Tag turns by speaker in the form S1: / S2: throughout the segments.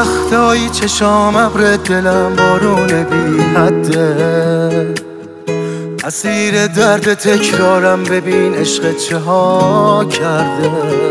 S1: وقتایی چشام ابر دلم بارون بی حده، اسیر درد تکرارم ببین عشق چه ها کرده.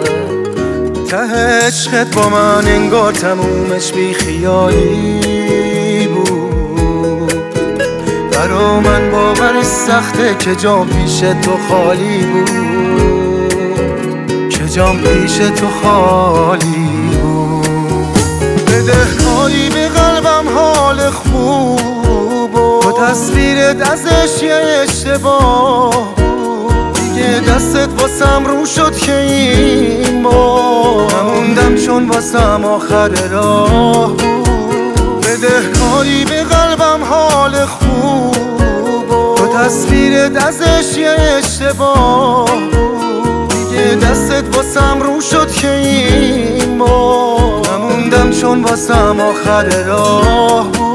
S1: ته عشقت با من انگار تمومش بی خیالی بود، برا من باورش سخته که جام پیش تو خالی بود، که جام پیش تو خالی بود. بدهکاری به قلبم حال خوب و تصویرت ازش یه اشتباه، دیگه دستت واسم رو شد که این بار نموندم چون واسم آخر راه بود. بدهکاری به قلبم حال خوب و تصویرت ازش یه اشتباه، دیگه دستت واسم رو شد که این بار نموندم چون واسم آخر راه بود.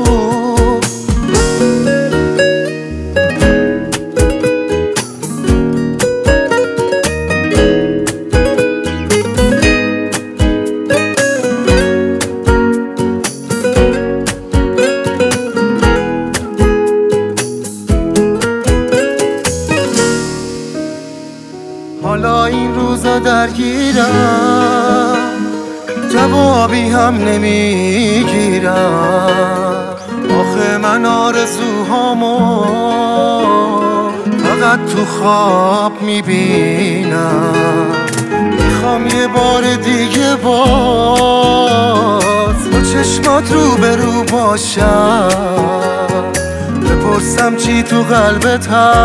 S1: حالا این روزا درگیرم، جوابی هم نمیگیرم. آخه من آرزوهامو فقط تو خواب میبینم. میخوام یه بار دیگه باز با چشمات رو به رو باشم، بپرسم چی تو قلبت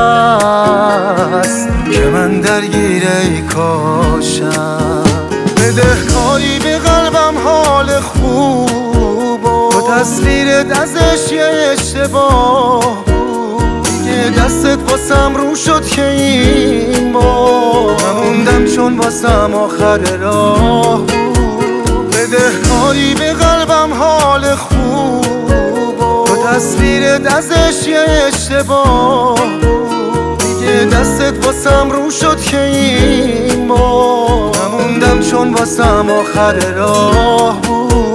S1: هست که من درگیر ای کاشم. بدهکاری به قلبم حال خوب و تصویرت ازش یه اشتباه، دیگه دستت واسم رو شد که این بار نموندم چون واسم آخر راه بود. بدهکاری به قلبم حال خوب و تصویرت ازش یه اشتباه، دیگه دستت واسم رو شد که این بار نموندم چون واسم آخر راه بود.